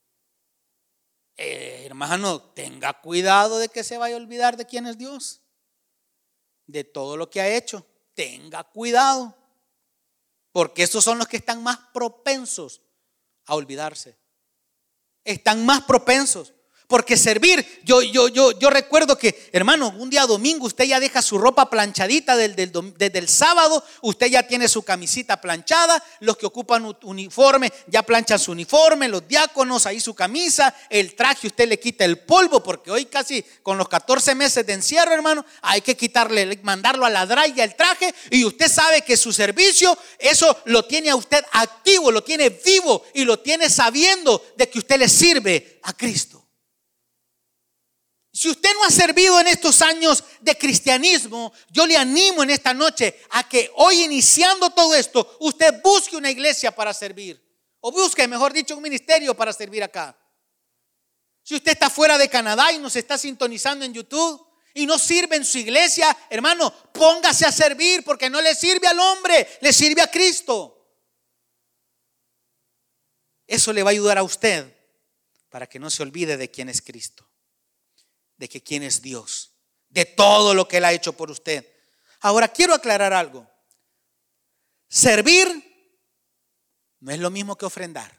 Hermano, tenga cuidado de que se vaya a olvidar de quién es Dios, de todo lo que ha hecho. Tenga cuidado, porque esos son los que están más propensos a olvidarse. Están más propensos, Porque servir, yo recuerdo que, hermano, un día domingo usted ya deja su ropa planchadita desde el sábado, usted ya tiene su camisita planchada, los que ocupan uniforme ya planchan su uniforme, los diáconos ahí su camisa, el traje usted le quita el polvo, porque hoy casi con los 14 meses de encierro, hermano, hay que mandarlo a la draya el traje, y usted sabe que su servicio, eso lo tiene a usted activo, lo tiene vivo y lo tiene sabiendo de que usted le sirve a Cristo. Si usted no ha servido en estos años de cristianismo, yo le animo en esta noche a que hoy, iniciando todo esto, usted busque una iglesia para servir, o busque, mejor dicho, un ministerio para servir acá. Si usted está fuera de Canadá y nos está sintonizando en YouTube y no sirve en su iglesia, hermano, póngase a servir, porque no le sirve al hombre, le sirve a Cristo. Eso le va a ayudar a usted para que no se olvide de quién es Cristo, de que quién es Dios, de todo lo que Él ha hecho por usted. Ahora quiero aclarar algo. Servir no es lo mismo que ofrendar.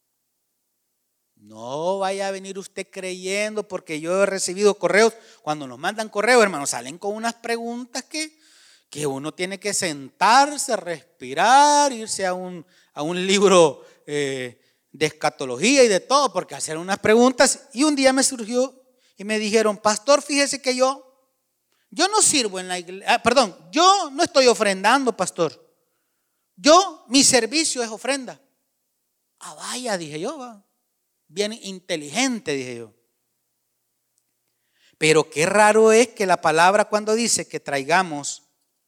No vaya a venir usted creyendo, porque yo he recibido correos. Cuando nos mandan correos, hermanos, salen con unas preguntas que uno tiene que sentarse, respirar, irse a un libro de escatología y de todo, porque hacer unas preguntas. Y un día me surgió y me dijeron: pastor, fíjese que yo no sirvo en la iglesia, yo no estoy ofrendando, pastor. Mi servicio es ofrenda. Vaya, dije yo, va. Bien inteligente, dije yo. Pero qué raro es que la palabra, cuando dice que traigamos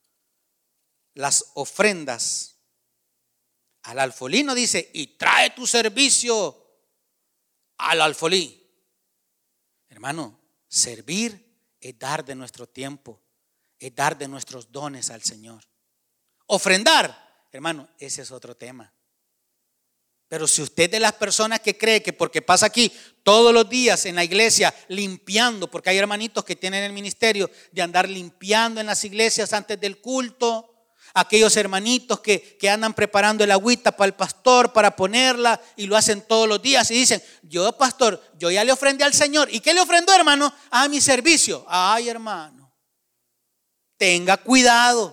las ofrendas al alfolí, no dice: y trae tu servicio al alfolí. Hermano, servir es dar de nuestro tiempo, es dar de nuestros dones al Señor. Ofrendar, hermano, ese es otro tema. Pero si usted es de las personas que cree que porque pasa aquí todos los días en la iglesia limpiando, porque hay hermanitos que tienen el ministerio de andar limpiando en las iglesias antes del culto, aquellos hermanitos que andan preparando el agüita para el pastor, para ponerla, y lo hacen todos los días y dicen: yo, pastor, yo ya le ofrendé al Señor. ¿Y qué le ofrendó, hermano? Mi servicio. Ay, hermano, tenga cuidado.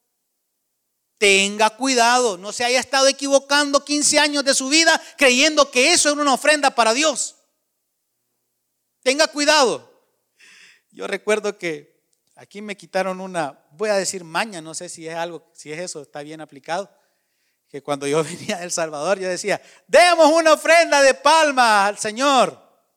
Tenga cuidado, no se haya estado equivocando 15 años de su vida creyendo que eso es una ofrenda para Dios. Tenga cuidado. Yo recuerdo que aquí me quitaron una, voy a decir maña, no sé si es algo, si es eso, está bien aplicado, que cuando yo venía de El Salvador yo decía: demos una ofrenda de palma al Señor.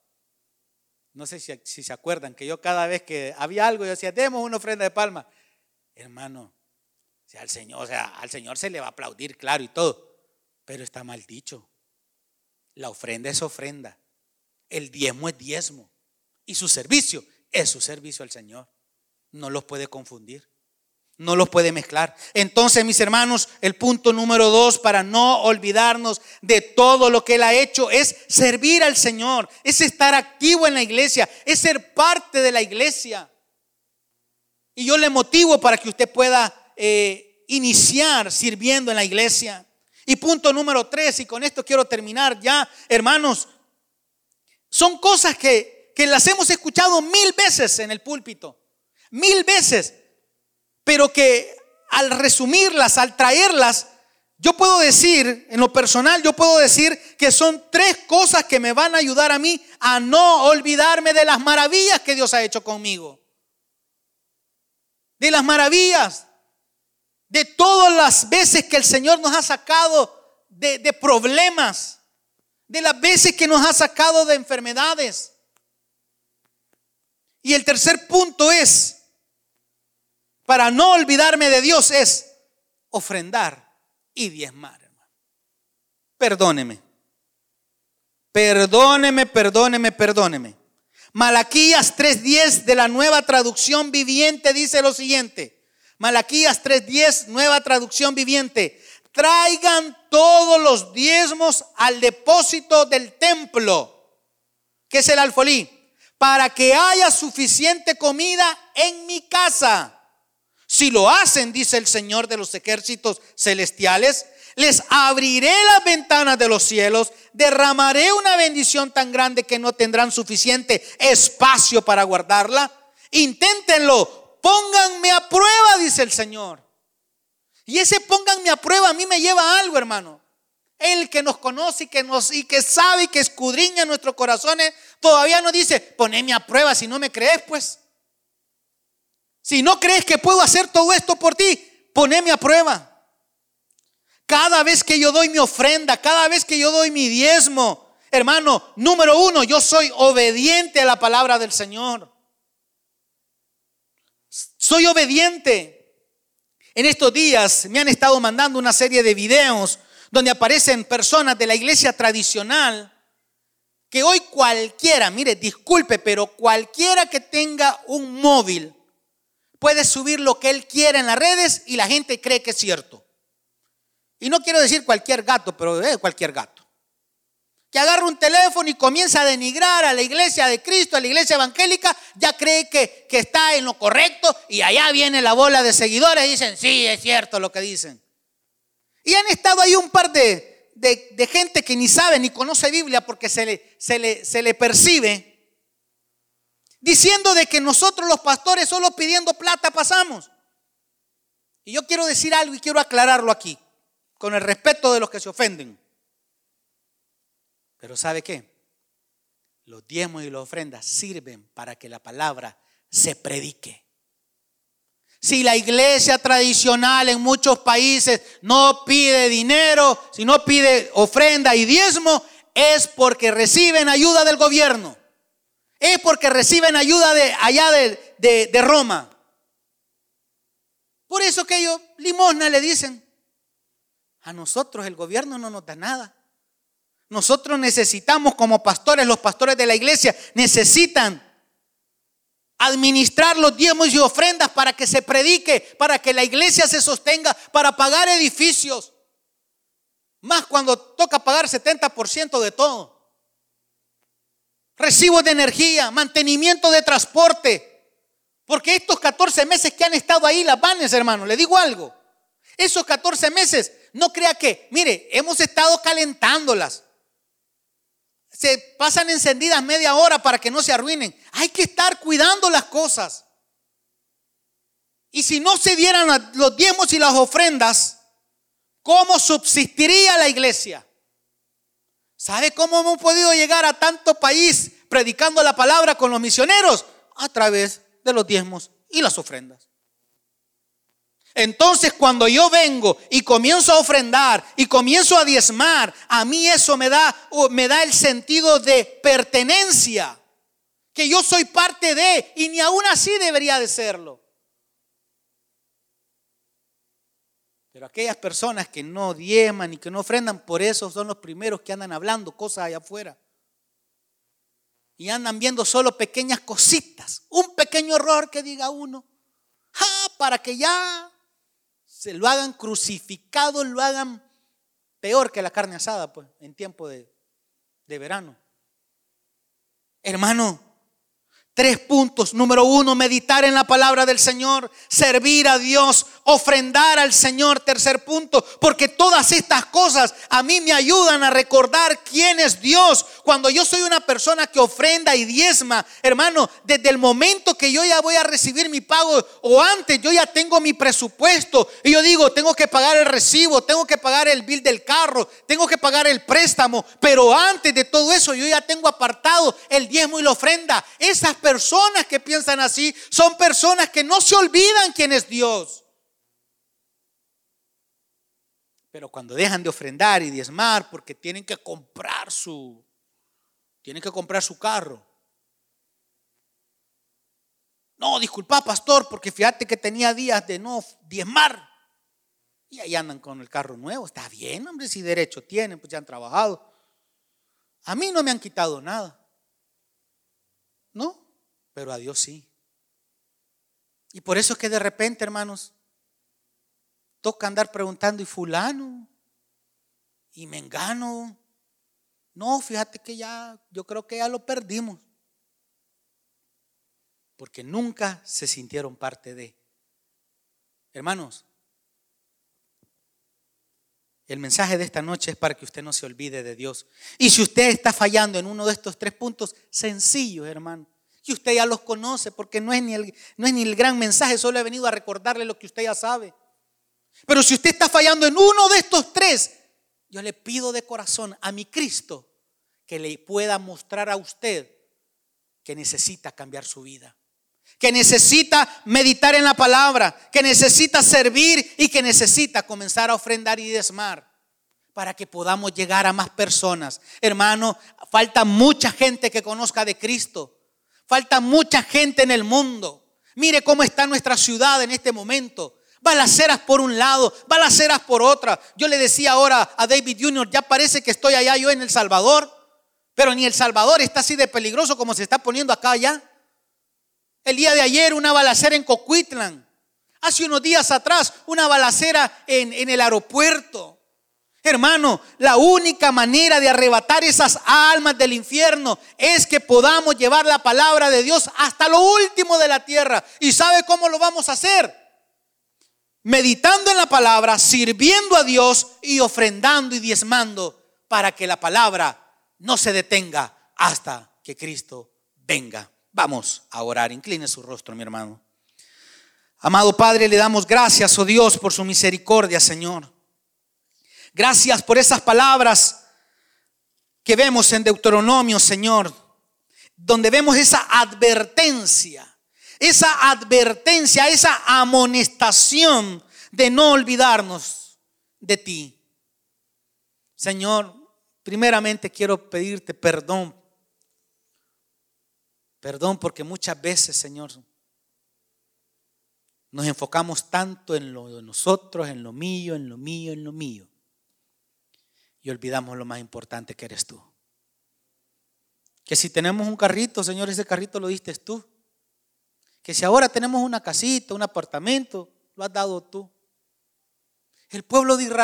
No sé si se acuerdan que yo cada vez que había algo yo decía: demos una ofrenda de palma. Hermano, al Señor se le va a aplaudir, claro, y todo, pero está mal dicho. La ofrenda es ofrenda, el diezmo es diezmo, y su servicio es su servicio al Señor. No los puede confundir, no los puede mezclar. Entonces, mis hermanos, el punto número 2 para no olvidarnos de todo lo que Él ha hecho es servir al Señor, es estar activo en la iglesia, es ser parte de la iglesia. Y yo le motivo para que usted pueda iniciar sirviendo en la iglesia. Y punto número 3, y con esto quiero terminar ya, hermanos, son cosas que las hemos escuchado 1000 veces en el púlpito, 1000 veces, pero que al resumirlas, al traerlas, yo puedo decir, en lo personal, yo puedo decir que son 3 cosas que me van a ayudar a mí a no olvidarme de las maravillas que Dios ha hecho conmigo, de las maravillas, de todas las veces que el Señor nos ha sacado de problemas, de las veces que nos ha sacado de enfermedades. Y el tercer punto es, para no olvidarme de Dios, es ofrendar y diezmar, hermano. Perdóneme. Malaquías 3:10 de la Nueva Traducción Viviente dice lo siguiente. Malaquías 3:10, Nueva Traducción Viviente: traigan todos los diezmos al depósito del templo, que es el alfolí, para que haya suficiente comida en mi casa. Si lo hacen, dice el Señor de los ejércitos celestiales, les abriré las ventanas de los cielos, derramaré una bendición tan grande que no tendrán suficiente espacio para guardarla. Inténtenlo, pónganme a prueba, dice el Señor. Y ese pónganme a prueba a mí me lleva a algo, hermano. El que nos conoce y que sabe y que escudriña nuestros corazones, todavía nos dice: poneme a prueba. Si no me crees, pues, si no crees que puedo hacer todo esto por ti, poneme a prueba. Cada vez que yo doy mi ofrenda, cada vez que yo doy mi diezmo, hermano, número uno, yo soy obediente a la palabra del Señor. Soy obediente. En estos días me han estado mandando una serie de videos donde aparecen personas de la iglesia tradicional que hoy cualquiera, mire, disculpe, pero cualquiera que tenga un móvil puede subir lo que él quiera en las redes y la gente cree que es cierto. Y no quiero decir cualquier gato, pero cualquier gato que agarra un teléfono y comienza a denigrar a la iglesia de Cristo, a la iglesia evangélica, ya cree que está en lo correcto, y allá viene la bola de seguidores y dicen: sí, es cierto lo que dicen. Y han estado ahí un par de gente que ni sabe ni conoce Biblia, porque se le percibe diciendo de que nosotros los pastores solo pidiendo plata pasamos. Y yo quiero decir algo y quiero aclararlo aquí, con el respeto de los que se ofenden. Pero ¿sabe qué? Los diezmos y las ofrendas sirven para que la palabra se predique. Si la iglesia tradicional en muchos países no pide dinero, si no pide ofrenda y diezmo, es porque reciben ayuda del gobierno. Es porque reciben ayuda de allá de Roma. Por eso que ellos limosna le dicen. A nosotros el gobierno no nos da nada. Nosotros necesitamos como pastores, los pastores de la iglesia necesitan administrar los diezmos y ofrendas para que se predique, para que la iglesia se sostenga, para pagar edificios. Más cuando toca pagar 70% de todo. Recibos de energía, mantenimiento de transporte. Porque estos 14 meses que han estado ahí las vanes, hermano, le digo algo. Esos 14 meses, no crea que, mire, hemos estado calentándolas. Se pasan encendidas media hora para que no se arruinen. Hay que estar cuidando las cosas. Y si no se dieran los diezmos y las ofrendas, ¿cómo subsistiría la iglesia? ¿Sabe cómo hemos podido llegar a tanto país predicando la palabra con los misioneros? A través de los diezmos y las ofrendas. Entonces, cuando yo vengo y comienzo a ofrendar y comienzo a diezmar, a mí eso me da el sentido de pertenencia, que yo soy parte de, y ni aún así debería de serlo. Pero aquellas personas que no diezman y que no ofrendan, por eso son los primeros que andan hablando cosas allá afuera. Y andan viendo solo pequeñas cositas, un pequeño error que diga uno, para que ya se lo hagan crucificado, lo hagan peor que la carne asada, pues, en tiempo de verano. Hermano, 3 puntos. Número 1, meditar en la palabra del Señor, servir a Dios, ofrendar al Señor. 3er punto, porque todas estas cosas a mí me ayudan a recordar quién es Dios. Cuando yo soy una persona que ofrenda y diezma, hermano, desde el momento que yo ya voy a recibir mi pago o antes, yo ya tengo mi presupuesto y yo digo, tengo que pagar el recibo, tengo que pagar el bill del carro, tengo que pagar el préstamo, pero antes de todo eso yo ya tengo apartado el diezmo y la ofrenda. Esas personas que piensan así son personas que no se olvidan quién es Dios. Pero cuando dejan de ofrendar y diezmar porque tienen que comprar su carro. No, disculpa, pastor, porque fíjate que tenía días de no diezmar. Y ahí andan con el carro nuevo. Está bien, hombre, si derecho tienen, pues ya han trabajado. A mí no me han quitado nada. No, pero a Dios sí. Y por eso es que de repente, hermanos, toca andar preguntando, ¿y fulano? ¿Y mengano? No, fíjate que yo creo que ya lo perdimos. Porque nunca se sintieron parte de. Hermanos, El mensaje de esta noche es para que usted no se olvide de Dios. Y si usted está fallando en uno de estos 3 puntos, sencillos, hermano, que usted ya los conoce, porque no es ni el gran mensaje, solo he venido a recordarle lo que usted ya sabe. Pero si usted está fallando en uno de estos 3, yo le pido de corazón a mi Cristo que le pueda mostrar a usted que necesita cambiar su vida, que necesita meditar en la palabra, que necesita servir y que necesita comenzar a ofrendar y diezmar para que podamos llegar a más personas. Hermano, falta mucha gente que conozca de Cristo. Falta mucha gente en el mundo. Mire cómo está nuestra ciudad en este momento. Balaceras por un lado, balaceras por otra. Yo le decía ahora a David Jr., ya parece que estoy allá yo en El Salvador, pero ni El Salvador está así de peligroso como se está poniendo acá allá. El día de ayer una balacera en Coquitlán. Hace unos días atrás una balacera en el aeropuerto. Hermano, la única manera de arrebatar esas almas del infierno es que podamos llevar la palabra de Dios hasta lo último de la tierra. ¿Y sabe cómo lo vamos a hacer? Meditando en la palabra, sirviendo a Dios y ofrendando y diezmando para que la palabra no se detenga hasta que Cristo venga. Vamos a orar. Incline su rostro, mi hermano. Amado Padre, le damos gracias, oh Dios, por su misericordia, Señor. Gracias por esas palabras que vemos en Deuteronomio, Señor, donde vemos esa advertencia, esa amonestación de no olvidarnos de ti. Señor, primeramente quiero pedirte perdón. Perdón porque muchas veces, Señor, nos enfocamos tanto en lo de nosotros, en lo mío, y olvidamos lo más importante que eres tú. Que si tenemos un carrito, Señor, ese carrito lo diste tú. Que si ahora tenemos una casita, un apartamento, lo has dado tú. El pueblo de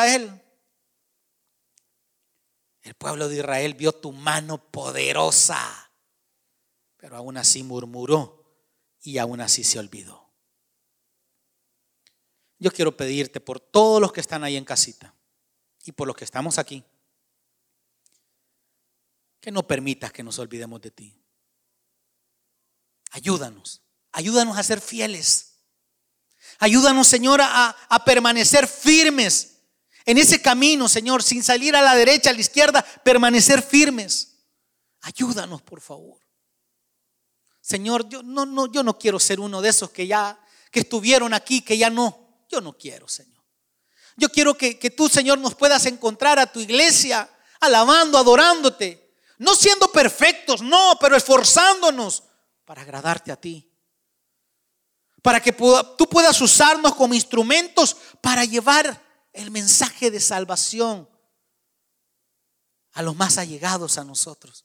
Israel vio tu mano poderosa, pero aún así murmuró y aún así se olvidó. Yo quiero pedirte por todos los que están ahí en casita y por los que estamos aquí, que no permitas que nos olvidemos de ti. Ayúdanos a ser fieles. Ayúdanos, Señor, a permanecer firmes en ese camino, Señor, sin salir a la derecha, a la izquierda, permanecer firmes. Ayúdanos, por favor. Señor, yo no quiero ser uno de esos que estuvieron aquí, que ya no. Yo no quiero, Señor. Yo quiero que tú, Señor, nos puedas encontrar a tu iglesia, alabando, adorándote. No siendo perfectos, no, pero esforzándonos para agradarte a ti. Para que tú puedas usarnos como instrumentos para llevar el mensaje de salvación a los más allegados a nosotros.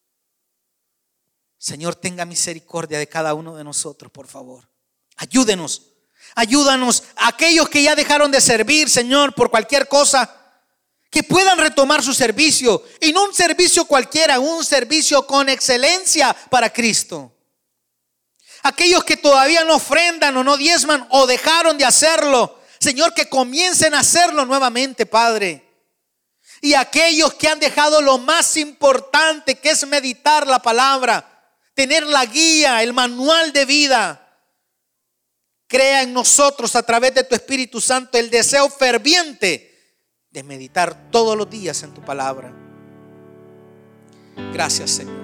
Señor, tenga misericordia de cada uno de nosotros, por favor. Ayúdanos a aquellos que ya dejaron de servir, Señor, por cualquier cosa, que puedan retomar su servicio, y no un servicio cualquiera, un servicio con excelencia para Cristo. Aquellos que todavía no ofrendan o no diezman o dejaron de hacerlo, Señor, que comiencen a hacerlo nuevamente, Padre. Y aquellos que han dejado lo más importante, que es meditar la palabra, tener la guía, el manual de vida. Crea en nosotros a través de tu Espíritu Santo el deseo ferviente de meditar todos los días en tu palabra. Gracias, Señor.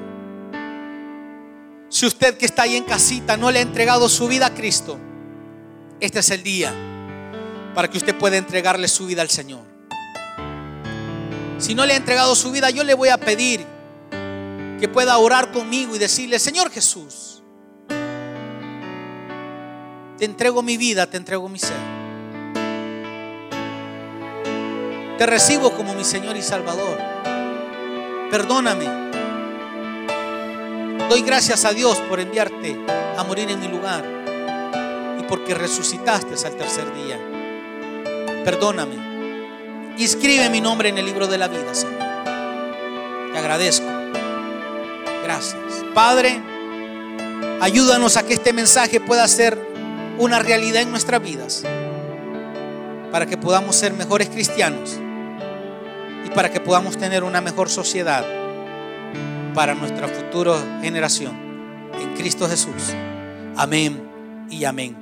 Si usted que está ahí en casita no le ha entregado su vida a Cristo, este es el día para que usted pueda entregarle su vida al Señor. Si no le ha entregado su vida, yo le voy a pedir que pueda orar conmigo y decirle: Señor Jesús, te entrego mi vida, te entrego mi ser. Te recibo como mi Señor y Salvador. Perdóname. Doy gracias a Dios por enviarte a morir en mi lugar y porque resucitaste al tercer día. Perdóname. Inscribe mi nombre en el libro de la vida, Señor. Te agradezco. Gracias. Padre, ayúdanos a que este mensaje pueda ser una realidad en nuestras vidas, para que podamos ser mejores cristianos y para que podamos tener una mejor sociedad para nuestra futura generación. En Cristo Jesús. Amén y amén.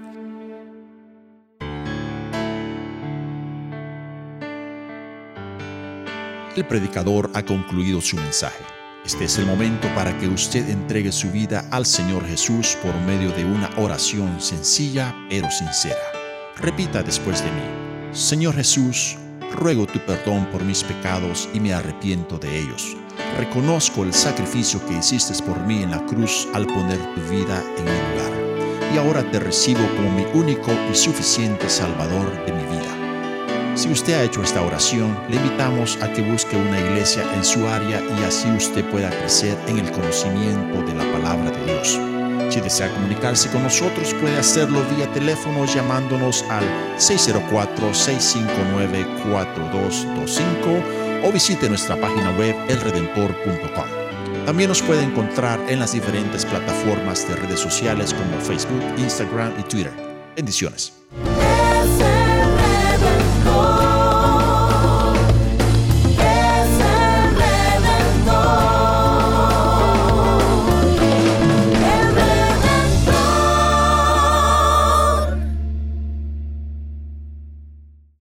El predicador ha concluido su mensaje. Este es el momento para que usted entregue su vida al Señor Jesús por medio de una oración sencilla pero sincera. Repita después de mí: Señor Jesús, ruego tu perdón por mis pecados y me arrepiento de ellos. Reconozco el sacrificio que hiciste por mí en la cruz al poner tu vida en mi lugar. Y ahora te recibo como mi único y suficiente Salvador de mi vida. Si usted ha hecho esta oración, le invitamos a que busque una iglesia en su área y así usted pueda crecer en el conocimiento de la palabra de Dios. Si desea comunicarse con nosotros, puede hacerlo vía teléfono llamándonos al 604-659-4225 o visite nuestra página web elredentor.com. También nos puede encontrar en las diferentes plataformas de redes sociales como Facebook, Instagram y Twitter. Bendiciones.